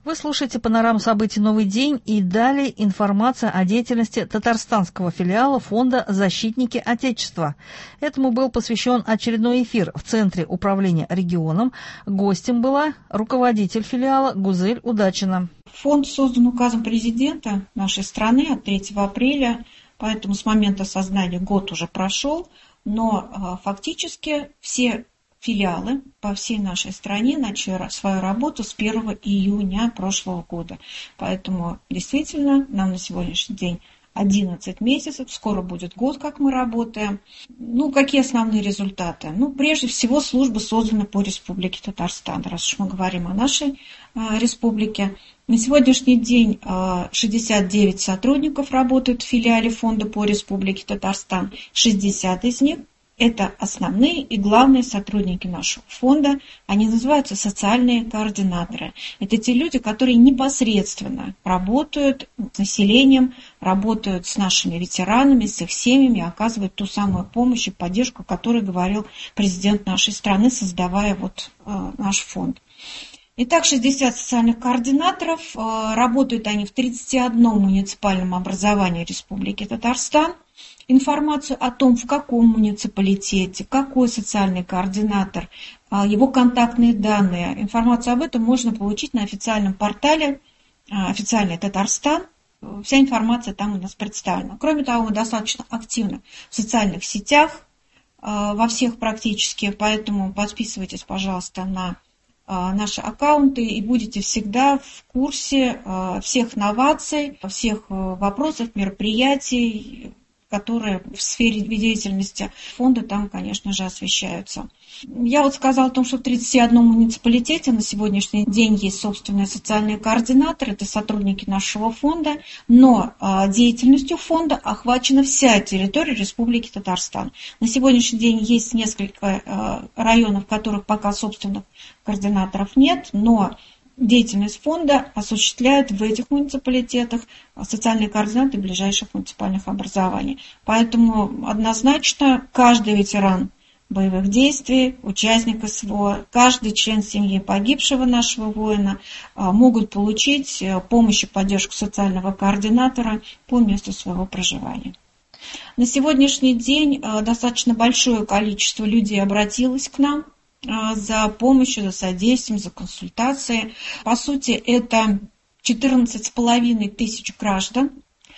Вы слушаете «Панораму событий. Новый день» и далее информация о деятельности татарстанского филиала фонда «Защитники Отечества». Этому был посвящен очередной эфир в Центре управления регионом. Гостем была руководитель филиала Гузель Удачина. Фонд создан указом президента нашей страны от 3 апреля, поэтому с момента создания год уже прошел, но фактически все филиалы по всей нашей стране начали свою работу с 1 июня прошлого года. Поэтому действительно нам на сегодняшний день 11 месяцев, скоро будет год, как мы работаем. Какие основные результаты? Прежде всего, служба создана по Республике Татарстан, раз уж мы говорим о нашей республике. На сегодняшний день 69 сотрудников работают в филиале фонда по Республике Татарстан. 60 из них это основные и главные сотрудники нашего фонда. Они называются социальные координаторы. Это те люди, которые непосредственно работают с населением, работают с нашими ветеранами, с их семьями, оказывают ту самую помощь и поддержку, о которой говорил президент нашей страны, создавая наш фонд. Итак, 60 социальных координаторов. Работают они в 31 муниципальном образовании Республики Татарстан. Информацию о том, в каком муниципалитете, какой социальный координатор, его контактные данные, информацию об этом можно получить на официальном портале «Официальный Татарстан». Вся информация там у нас представлена. Кроме того, мы достаточно активны в социальных сетях, во всех практически, поэтому подписывайтесь, пожалуйста, на наши аккаунты и будете всегда в курсе всех новаций, всех вопросов, мероприятий, которые в сфере деятельности фонда там, конечно же, освещаются. Я сказала о том, что в 31 муниципалитете на сегодняшний день есть собственные социальные координаторы, это сотрудники нашего фонда, но деятельностью фонда охвачена вся территория Республики Татарстан. На сегодняшний день есть несколько районов, в которых пока собственных координаторов нет, но деятельность фонда осуществляют в этих муниципалитетах социальные координаторы ближайших муниципальных образований. Поэтому однозначно каждый ветеран боевых действий, участник СВО, каждый член семьи погибшего нашего воина могут получить помощь и поддержку социального координатора по месту своего проживания. На сегодняшний день достаточно большое количество людей обратилось к нам за помощью, за содействием, за консультацией. По сути, это 14,5 тысяч граждан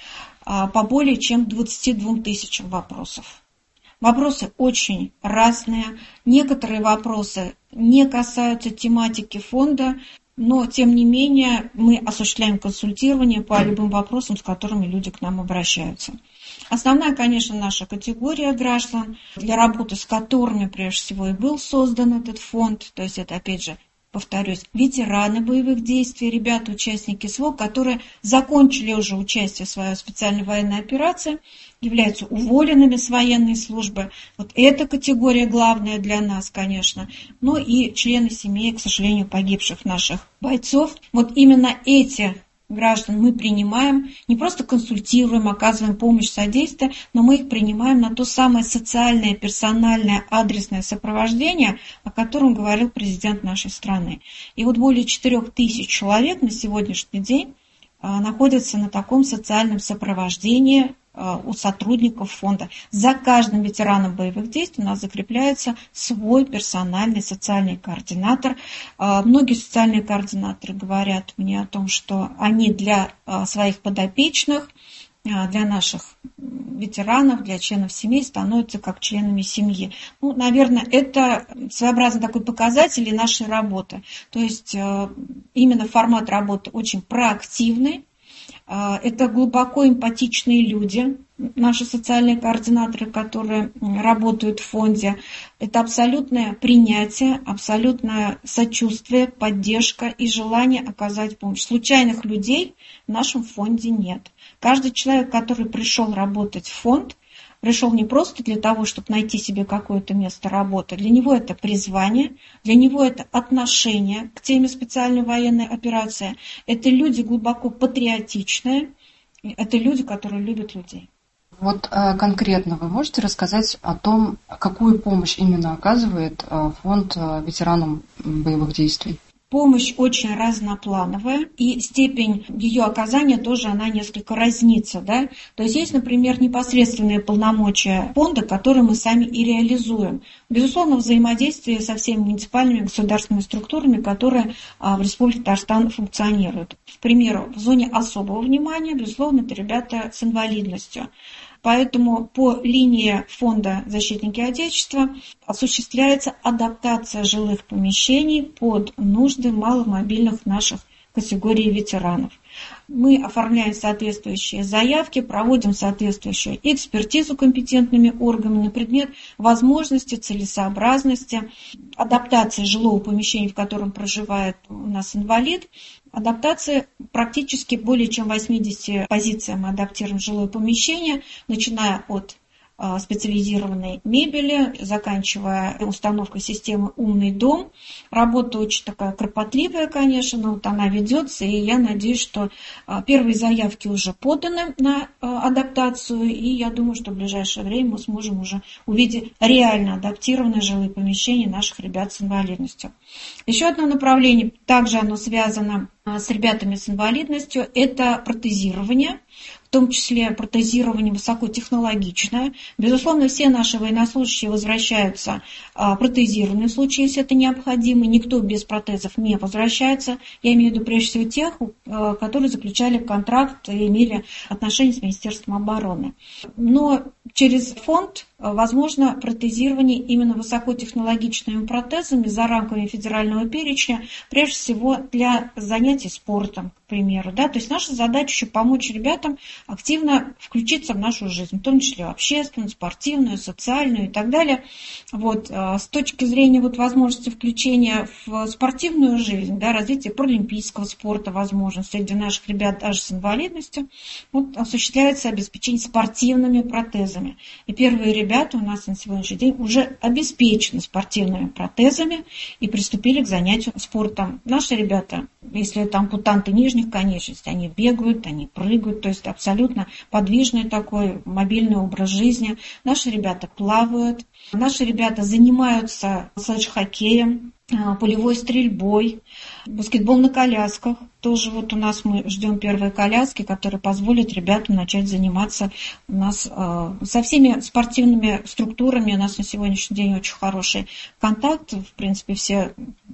по более чем 22 тысячам вопросов. Вопросы очень разные. Некоторые вопросы не касаются тематики фонда, но, тем не менее, мы осуществляем консультирование по любым вопросам, с которыми люди к нам обращаются. Основная, конечно, наша категория граждан, для работы с которыми, прежде всего, и был создан этот фонд, то есть это, опять же, повторюсь, ветераны боевых действий, ребята, участники СВО, которые закончили уже участие в своей специальной военной операции, являются уволенными с военной службы. Эта категория главная для нас, конечно. И члены семей, к сожалению, погибших наших бойцов. Именно эти граждан мы принимаем, не просто консультируем, оказываем помощь, содействие, но мы их принимаем на то самое социальное, персональное, адресное сопровождение, о котором говорил президент нашей страны. И более 4 тысяч человек на сегодняшний день находятся на таком социальном сопровождении у сотрудников фонда. За каждым ветераном боевых действий у нас закрепляется свой персональный социальный координатор. Многие социальные координаторы говорят мне о том, что они для своих подопечных, для наших ветеранов, для членов семей становятся как членами семьи. Наверное, это своеобразный такой показатель нашей работы. То есть именно формат работы очень проактивный. Это глубоко эмпатичные люди, наши социальные координаторы, которые работают в фонде. Это абсолютное принятие, абсолютное сочувствие, поддержка и желание оказать помощь. Случайных людей в нашем фонде нет. Каждый человек, который пришел работать в фонд, пришел не просто для того, чтобы найти себе какое-то место работы. Для него это призвание, для него это отношение к теме специальной военной операции. Это люди глубоко патриотичные, это люди, которые любят людей. Конкретно вы можете рассказать о том, какую помощь именно оказывает фонд ветеранам боевых действий? Помощь очень разноплановая, и степень ее оказания тоже она несколько разнится. Да? То есть есть, например, непосредственные полномочия фонда, которые мы сами и реализуем. Безусловно, взаимодействие со всеми муниципальными государственными структурами, которые в Республике Татарстан функционируют. К примеру, в зоне особого внимания, безусловно, это ребята с инвалидностью. Поэтому по линии фонда «Защитники Отечества» осуществляется адаптация жилых помещений под нужды маломобильных наших категорий ветеранов. Мы оформляем соответствующие заявки, проводим соответствующую экспертизу компетентными органами на предмет возможности, целесообразности, адаптации жилого помещения, в котором проживает у нас инвалид. Адаптация практически более чем 80 позициям мы адаптируем жилое помещение, начиная от специализированной мебели, заканчивая установкой системы «Умный дом». Работа очень такая кропотливая, конечно, но вот она ведется, и я надеюсь, что первые заявки уже поданы на адаптацию, и я думаю, что в ближайшее время мы сможем уже увидеть реально адаптированные жилые помещения наших ребят с инвалидностью. Еще одно направление, также оно связано с ребятами с инвалидностью, это протезирование, в том числе протезирование высокотехнологичное. Безусловно, все наши военнослужащие возвращаются протезированные в случае, если это необходимо. Никто без протезов не возвращается. Я имею в виду прежде всего тех, которые заключали контракт и имели отношения с Министерством обороны. Но через фонд возможно протезирование именно высокотехнологичными протезами за рамками федерального перечня, прежде всего для занятий спортом, к примеру. Да? То есть наша задача еще помочь ребятам активно включиться в нашу жизнь, в том числе общественную, спортивную, социальную и так далее. Вот. С точки зрения возможности включения в спортивную жизнь, да, развития паралимпийского спорта, возможно, среди наших ребят даже с инвалидностью, осуществляется обеспечение спортивными протезами. И первые ребята у нас на сегодняшний день уже обеспечены спортивными протезами и приступили к занятию спортом. Наши ребята, если это ампутанты нижних конечностей, они бегают, они прыгают, то есть абсолютно подвижный такой мобильный образ жизни. Наши ребята плавают, наши ребята занимаются слэдж-хоккеем, полевой стрельбой, баскетбол на колясках. Тоже у нас мы ждем первые коляски, которые позволят ребятам начать заниматься у нас со всеми спортивными структурами. У нас на сегодняшний день очень хороший контакт. В принципе, все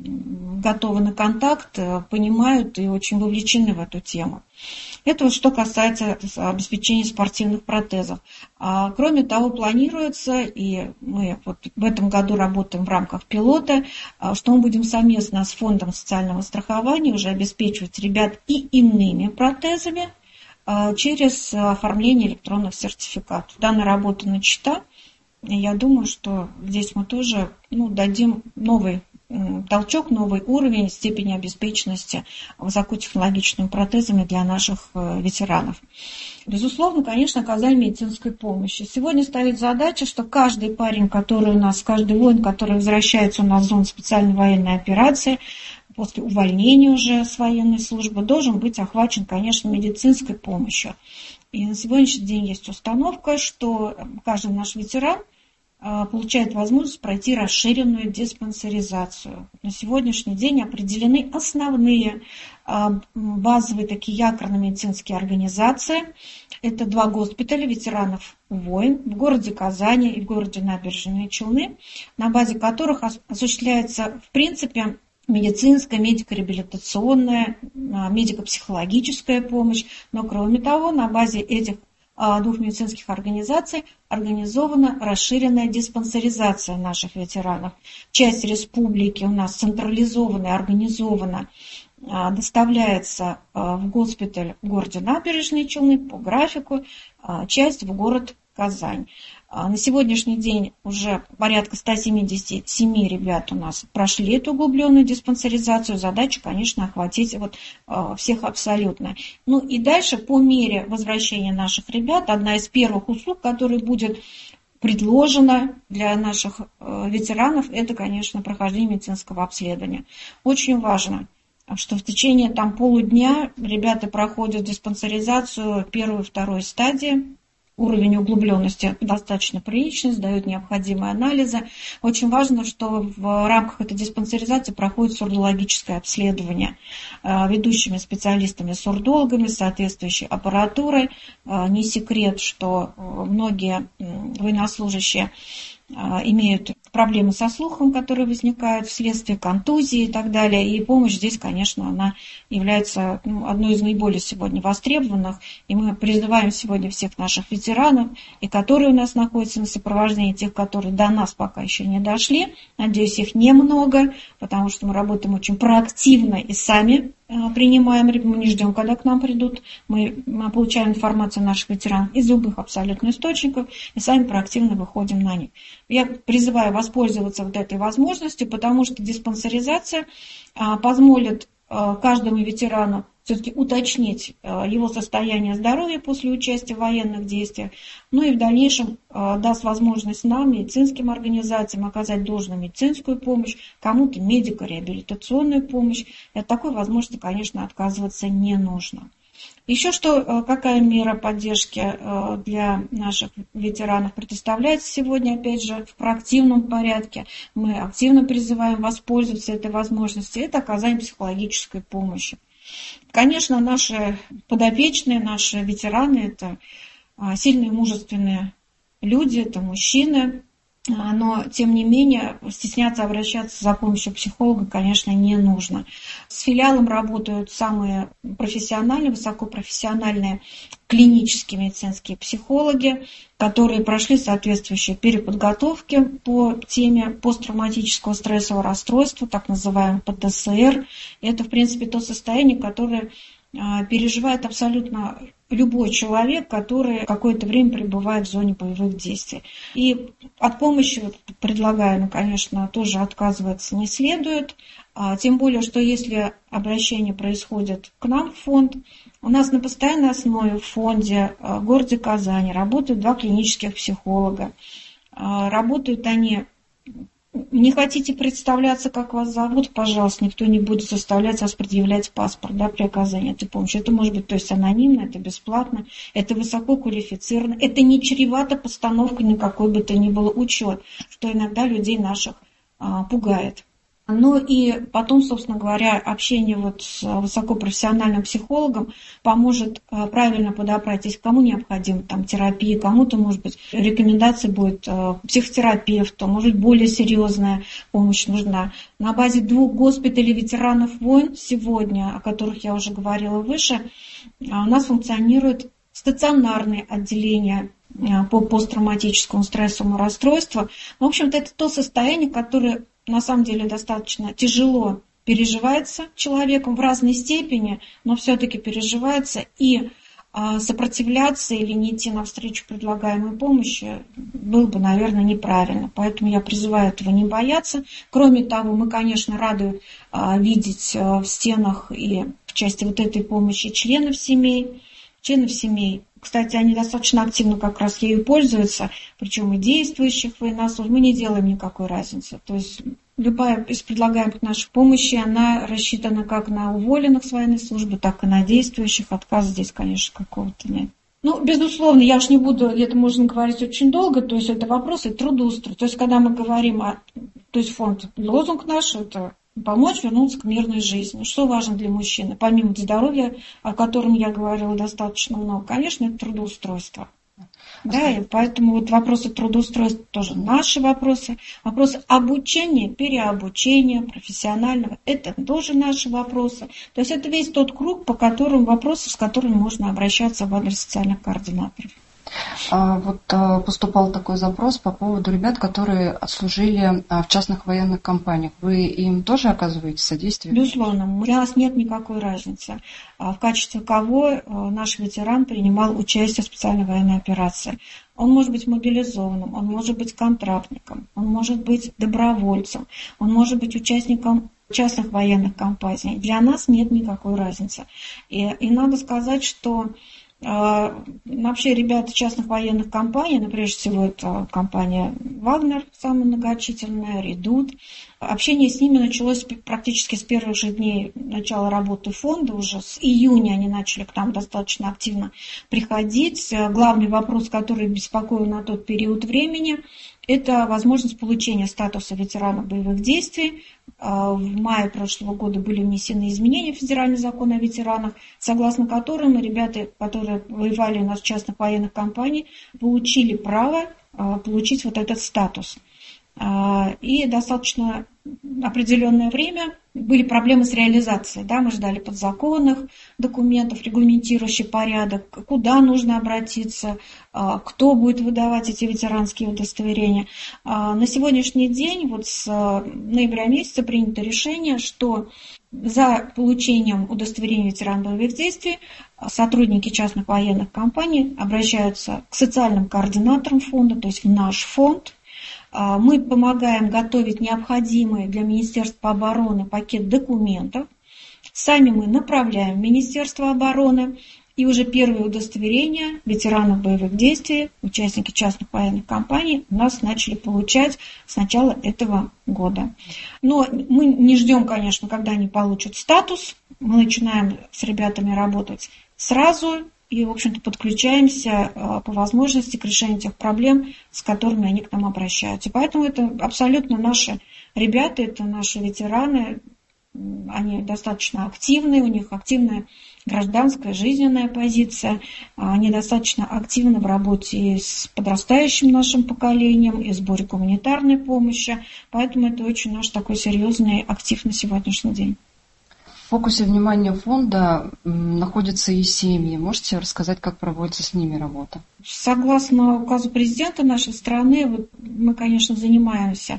готовы на контакт, понимают и очень вовлечены в эту тему. Это что касается обеспечения спортивных протезов. Кроме того, планируется, и мы в этом году работаем в рамках пилота, что мы будем совместно с Фондом социального страхования уже обеспечивать ребят и иными протезами через оформление электронных сертификатов. Данная работа начата, и я думаю, что здесь мы тоже дадим новый толчок, новый уровень степени обеспеченности высокотехнологичными протезами для наших ветеранов. Безусловно, конечно, оказание медицинской помощи. Сегодня стоит задача, что каждый парень, который у нас, каждый воин, который возвращается у нас в зону специальной военной операции, после увольнения уже с военной службы, должен быть охвачен, конечно, медицинской помощью. И на сегодняшний день есть установка, что каждый наш ветеран получает возможность пройти расширенную диспансеризацию. На сегодняшний день определены основные базовые такие якорно-медицинские организации. Это 2 госпиталя ветеранов войн в городе Казани и в городе Набережные Челны, на базе которых осуществляется, в принципе, медицинская, медико-реабилитационная, медико-психологическая помощь. Но, кроме того, на базе этих 2 медицинских организаций организована расширенная диспансеризация наших ветеранов. Часть республики у нас централизованно организована, доставляется в госпиталь в городе Набережные Челны по графику, часть в город Казань. На сегодняшний день уже порядка 177 ребят у нас прошли эту углубленную диспансеризацию. Задача, конечно, охватить всех абсолютно. И дальше, по мере возвращения наших ребят, одна из первых услуг, которая будет предложена для наших ветеранов, это, конечно, прохождение медицинского обследования. Очень важно, что в течение полудня ребята проходят диспансеризацию 1 и 2 стадии. уровень углубленности достаточно приличный, сдают необходимые анализы. Очень важно, что в рамках этой диспансеризации проходит сурдологическое обследование ведущими специалистами-сурдологами, соответствующей аппаратурой. Не секрет, что многие военнослужащие имеют проблемы со слухом, которые возникают вследствие контузии и так далее. И помощь здесь, конечно, она является одной из наиболее сегодня востребованных. И мы призываем сегодня всех наших ветеранов, и которые у нас находятся на сопровождении, тех, которые до нас пока еще не дошли. Надеюсь, их немного, потому что мы работаем очень проактивно и сами принимаем, мы не ждем, когда к нам придут, мы получаем информацию о наших ветеранах из любых абсолютно источников и сами проактивно выходим на них. Я призываю воспользоваться вот этой возможностью, потому что диспансеризация позволит каждому ветерану все-таки уточнить его состояние здоровья после участия в военных действиях, ну и в дальнейшем даст возможность нам, медицинским организациям, оказать должную медицинскую помощь, кому-то медико-реабилитационную помощь. И от такой возможности, конечно, отказываться не нужно. Еще какая мера поддержки для наших ветеранов предоставляется сегодня, опять же, в проактивном порядке. Мы активно призываем воспользоваться этой возможностью. Это оказание психологической помощи. Конечно, наши подопечные, наши ветераны – это сильные, мужественные люди, это мужчины, но, тем не менее, стесняться обращаться за помощью психолога, конечно, не нужно. С филиалом работают самые профессиональные, высокопрофессиональные клинические медицинские психологи, которые прошли соответствующие переподготовки по теме посттравматического стрессового расстройства, так называемый ПТСР. Это, в принципе, то состояние, которое переживает абсолютно любой человек, который какое-то время пребывает в зоне боевых действий. И от помощи предлагаемой, конечно, тоже отказываться не следует. Тем более, что если обращение происходит к нам в фонд, у нас на постоянной основе в фонде в городе Казани работают 2 клинических психолога. Работают они... Не хотите представляться, как вас зовут, пожалуйста, никто не будет заставлять вас предъявлять паспорт, при оказании этой помощи. Это может быть, то есть анонимно, это бесплатно, это высоко квалифицировано, это не чревато постановкой на какой бы то ни было учет, что иногда людей наших пугает. Ну и потом, собственно говоря, общение с высокопрофессиональным психологом поможет правильно подобрать, если кому необходима терапия, кому-то, может быть, рекомендация будет психотерапевта, может быть, более серьезная помощь нужна. На базе 2 госпиталей ветеранов войн сегодня, о которых я уже говорила выше, у нас функционирует стационарные отделения по посттравматическому стрессовому расстройству. В общем-то, это то состояние, которое на самом деле достаточно тяжело переживается человеком в разной степени, но все-таки переживается, и сопротивляться или не идти навстречу предлагаемой помощи было бы, наверное, неправильно. Поэтому я призываю этого не бояться. Кроме того, мы, конечно, рады видеть в стенах и в части вот этой помощи членов семей. Кстати, они достаточно активно как раз ею пользуются, причем и действующих военнослужащих. Мы не делаем никакой разницы. То есть любая из предлагаемых наших помощи, она рассчитана как на уволенных с военной службы, так и на действующих. Отказа здесь, конечно, какого-то нет. Безусловно, я уж не буду, это можно говорить очень долго, то есть это вопросы трудоустройства. То есть когда мы говорим то есть фонд, лозунг наш, это помочь вернуться к мирной жизни. Что важно для мужчины? Помимо здоровья, о котором я говорила достаточно много, конечно, это трудоустройство. И поэтому вопросы трудоустройства тоже наши вопросы. Вопросы обучения, переобучения, профессионального, это тоже наши вопросы. То есть это весь тот круг, вопросы, с которыми можно обращаться в адрес социальных координаторов. Поступал такой запрос по поводу ребят, которые отслужили в частных военных компаниях. Вы им тоже оказываете содействие? Безусловно, для нас нет никакой разницы, в качестве кого наш ветеран принимал участие в специальной военной операции. Он может быть мобилизованным, он может быть контрактником, он может быть добровольцем, он может быть участником частных военных компаний. Для нас нет никакой разницы. И надо сказать, что Вообще ребята частных военных компаний, ну, прежде всего это компания «Вагнер», самая многочисленная, «Редут». Общение с ними началось практически с первых же дней начала работы фонда. Уже с июня они начали к нам достаточно активно приходить. Главный вопрос, который беспокоил на тот период времени, это возможность получения статуса ветерана боевых действий. В мае прошлого года были внесены изменения в Федеральный закон о ветеранах, согласно которым ребята, которые воевали у нас в частных военных компаниях, получили право получить вот этот статус. И достаточно определенное время были проблемы с реализацией. Да, мы ждали подзаконных документов, регламентирующих порядок, куда нужно обратиться, кто будет выдавать эти ветеранские удостоверения. На сегодняшний день, вот с ноября месяца, принято решение, что за получением удостоверения ветерана боевых действий сотрудники частных военных компаний обращаются к социальным координаторам фонда, то есть в наш фонд. Мы помогаем готовить необходимый для Министерства обороны пакет документов. Сами мы направляем в Министерство обороны. И уже первые удостоверения ветеранов боевых действий, участники частных военных компаний, у нас начали получать с начала этого года. Но мы не ждем, конечно, когда они получат статус. Мы начинаем с ребятами работать сразу. И, в общем-то, подключаемся по возможности к решению тех проблем, с которыми они к нам обращаются. Поэтому это абсолютно наши ребята, это наши ветераны. Они достаточно активны, у них активная гражданская, жизненная позиция. Они достаточно активны в работе и с подрастающим нашим поколением, и в сборе гуманитарной помощи. Поэтому это очень наш такой серьезный актив на сегодняшний день. В фокусе внимания фонда находятся и семьи. Можете рассказать, как проводится с ними работа? Согласно указу президента нашей страны, мы, конечно, занимаемся.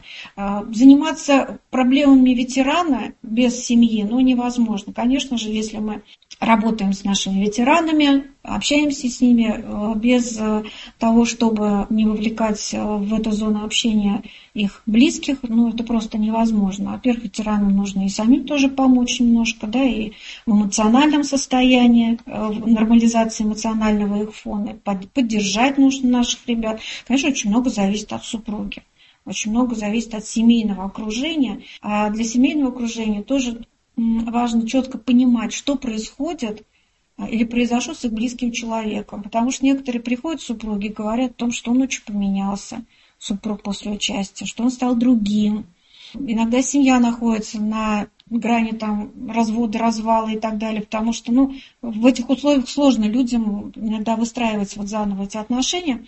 Заниматься проблемами ветерана без семьи невозможно. Конечно же, если мы работаем с нашими ветеранами, общаемся с ними без того, чтобы не вовлекать в эту зону общения их близких, это просто невозможно. Во-первых, ветеранам нужно и самим тоже помочь немножко, да, и в эмоциональном состоянии, в нормализации эмоционального их фона, поддержать нужно наших ребят. Конечно, очень много зависит от супруги, очень много зависит от семейного окружения. А для семейного окружения тоже важно четко понимать, что происходит или произошло с их близким человеком. Потому что некоторые приходят супруги и говорят о том, что он очень поменялся, супруг после участия, что он стал другим. Иногда семья находится на грани развода, развала и так далее, потому что в этих условиях сложно людям иногда выстраивать заново эти отношения.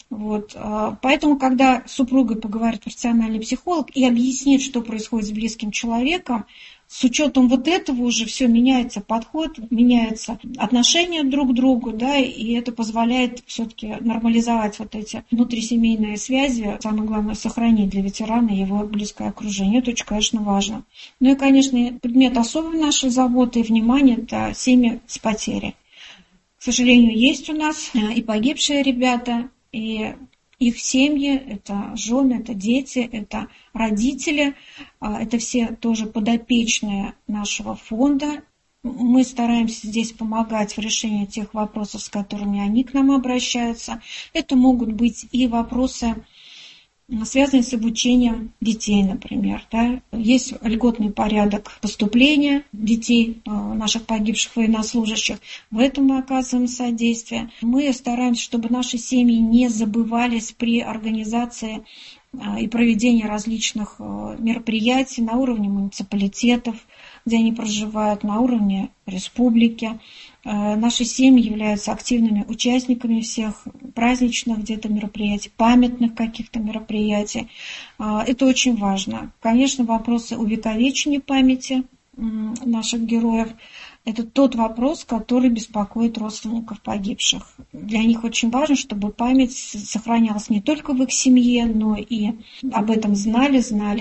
Поэтому, когда с супругой поговорит профессиональный психолог и объяснит, что происходит с близким человеком, с учетом этого уже все меняется подход, меняется отношение друг к другу, да, и это позволяет все-таки нормализовать эти внутрисемейные связи. Самое главное, сохранить для ветерана его близкое окружение. Это очень, конечно, важно. И, конечно, предмет особой нашей заботы и внимания – это семьи с потерей. К сожалению, есть у нас и погибшие ребята, и их семьи, это жены, это дети, это родители, это все тоже подопечные нашего фонда. Мы стараемся здесь помогать в решении тех вопросов, с которыми они к нам обращаются. Это могут быть и вопросы, связанные с обучением детей, например. Да. Есть льготный порядок поступления детей, наших погибших военнослужащих. В этом мы оказываем содействие. Мы стараемся, чтобы наши семьи не забывались при организации и проведении различных мероприятий на уровне муниципалитетов, где они проживают, на уровне республики. Наши семьи являются активными участниками всех праздничных где-то мероприятий, памятных каких-то мероприятий. Это очень важно. Конечно, вопросы увековечения памяти наших героев – это тот вопрос, который беспокоит родственников погибших. Для них очень важно, чтобы память сохранялась не только в их семье, но и об этом знали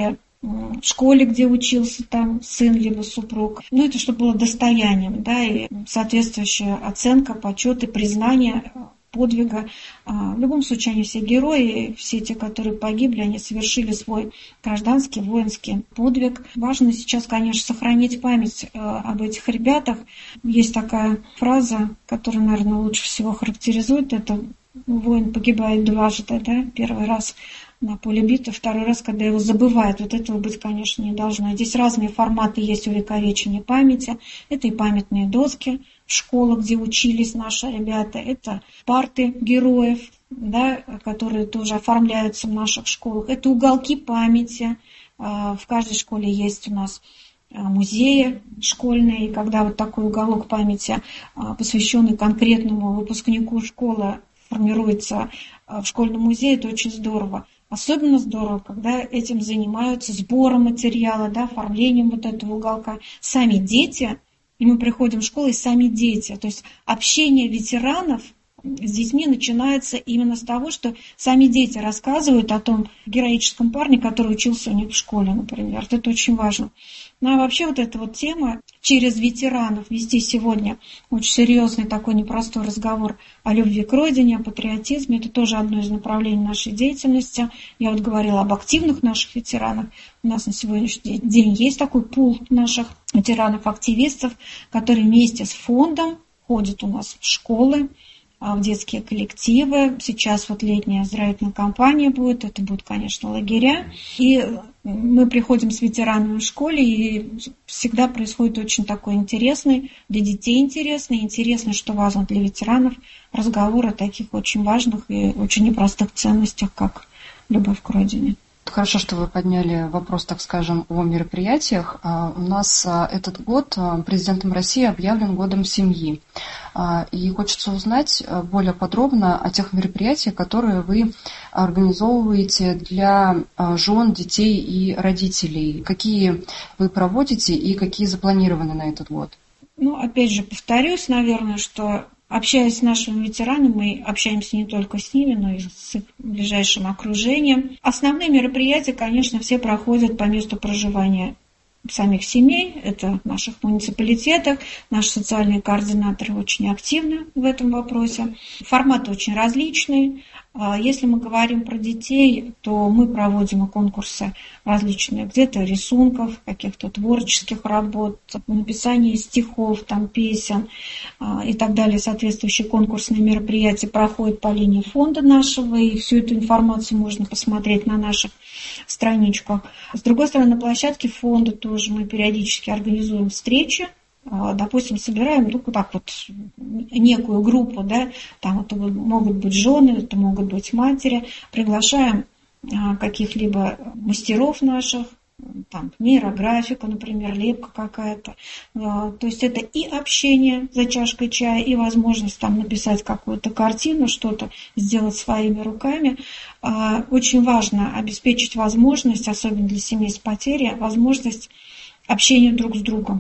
в школе, где учился сын либо супруг. Это чтобы было достоянием, да, и соответствующая оценка, почет и признание подвига. В любом случае, они все герои, все те, которые погибли, они совершили свой гражданский, воинский подвиг. Важно сейчас, конечно, сохранить память об этих ребятах. Есть такая фраза, которая, наверное, лучше всего характеризует это: воин погибает дважды, да? Первый раз на поле битвы, второй раз, когда его забывают. Вот этого быть, конечно, не должно. Здесь разные форматы есть увековечения памяти. Это и памятные доски в школах, где учились наши ребята. Это парты героев, да, которые тоже оформляются в наших школах. Это уголки памяти. В каждой школе есть у нас музеи школьные. И когда вот такой уголок памяти, посвященный конкретному выпускнику школы, формируется в школьном музее, это очень здорово. Особенно здорово, когда этим занимаются сбором материала, да, оформлением вот этого уголка. Сами дети, и мы приходим в школу, и сами дети. То есть общение ветеранов с детьми начинается именно с того, что сами дети рассказывают о том героическом парне, который учился у них в школе, например. Это очень важно. Ну а вообще вот эта вот тема через ветеранов вести сегодня очень серьезный такой непростой разговор о любви к родине, о патриотизме. Это тоже одно из направлений нашей деятельности. Я вот говорила об активных наших ветеранах. У нас на сегодняшний день есть такой пул наших ветеранов-активистов, которые вместе с фондом ходят у нас в школы, в детские коллективы. Сейчас вот летняя оздоровительная кампания будет. Это будут, конечно, лагеря. И мы приходим с ветеранами в школе, и всегда происходит очень такой интересный, для детей интересный, что важно для ветеранов, разговор о таких очень важных и очень непростых ценностях, как любовь к родине. Хорошо, что вы подняли вопрос, так скажем, о мероприятиях. У нас этот год президентом России объявлен годом семьи. И хочется узнать более подробно о тех мероприятиях, которые вы организовываете для жен, детей и родителей. Какие вы проводите и какие запланированы на этот год? Ну, опять же, повторюсь, наверное, что общаясь с нашими ветеранами, мы общаемся не только с ними, но и с их ближайшим окружением. Основные мероприятия, конечно, все проходят по месту проживания самих семей, это в наших муниципалитетах. Наши социальные координаторы очень активны в этом вопросе. Форматы очень различные. Если мы говорим про детей, то мы проводим и конкурсы различные, где-то рисунков, каких-то творческих работ, написания стихов, там, песен и так далее. Соответствующие конкурсные мероприятия проходят по линии фонда нашего, и всю эту информацию можно посмотреть на наших страничках. С другой стороны, на площадке фонда тоже мы периодически организуем встречи. Допустим, собираем вот так вот некую группу, да, там это могут быть жены, это могут быть матери, приглашаем каких-либо мастеров наших, там, нейрографика, например, лепка какая-то. То есть это и общение за чашкой чая, и возможность там написать какую-то картину, что-то сделать своими руками. Очень важно обеспечить возможность, особенно для семей с потерей, возможность общения друг с другом.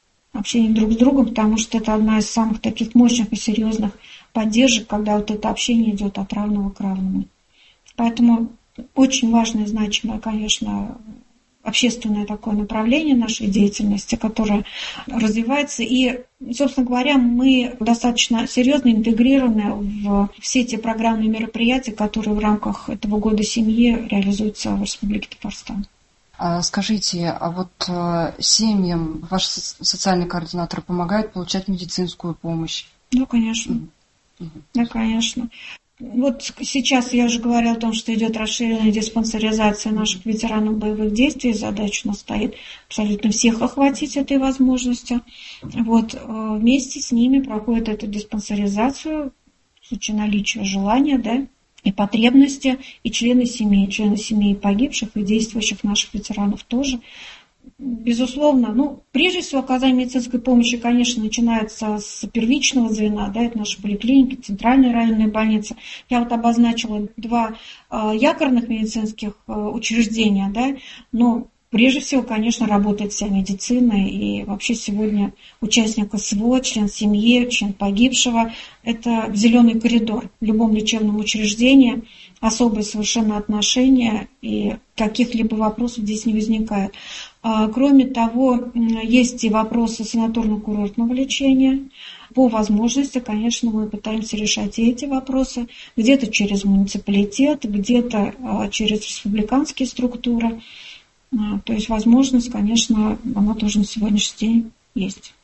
Потому что это одна из самых таких мощных и серьезных поддержек, когда вот это общение идет от равного к равному. Поэтому очень важное и значимое, конечно, общественное такое направление нашей деятельности, которое развивается. И, собственно говоря, мы достаточно серьезно интегрированы в все те программные мероприятия, которые в рамках этого года семьи реализуются в Республике Татарстан. Скажите, а вот семьям ваши социальные координаторы помогают получать медицинскую помощь? Да, конечно. Да, конечно. Вот сейчас я уже говорила о том, что идет расширенная диспансеризация наших ветеранов боевых действий. Задача у нас стоит абсолютно всех охватить этой возможностью. Вот, вместе с ними проходит эту диспансеризацию в случае наличия желания, да, и потребности, и члены семей погибших и действующих наших ветеранов тоже. Безусловно, прежде всего, оказание медицинской помощи, конечно, начинается с первичного звена, да, это наши поликлиники, центральные районные больницы. Я вот обозначила 2 якорных медицинских учреждения, да, но Прежде всего, конечно, работает вся медицина, и вообще сегодня участник СВО, член семьи, член погибшего – это зеленый коридор в любом лечебном учреждении, особое совершенно отношение, и каких-либо вопросов здесь не возникает. Кроме того, есть и вопросы санаторно-курортного лечения. По возможности, конечно, мы пытаемся решать и эти вопросы, где-то через муниципалитет, где-то через республиканские структуры. То есть возможность, конечно, она тоже на сегодняшний день есть.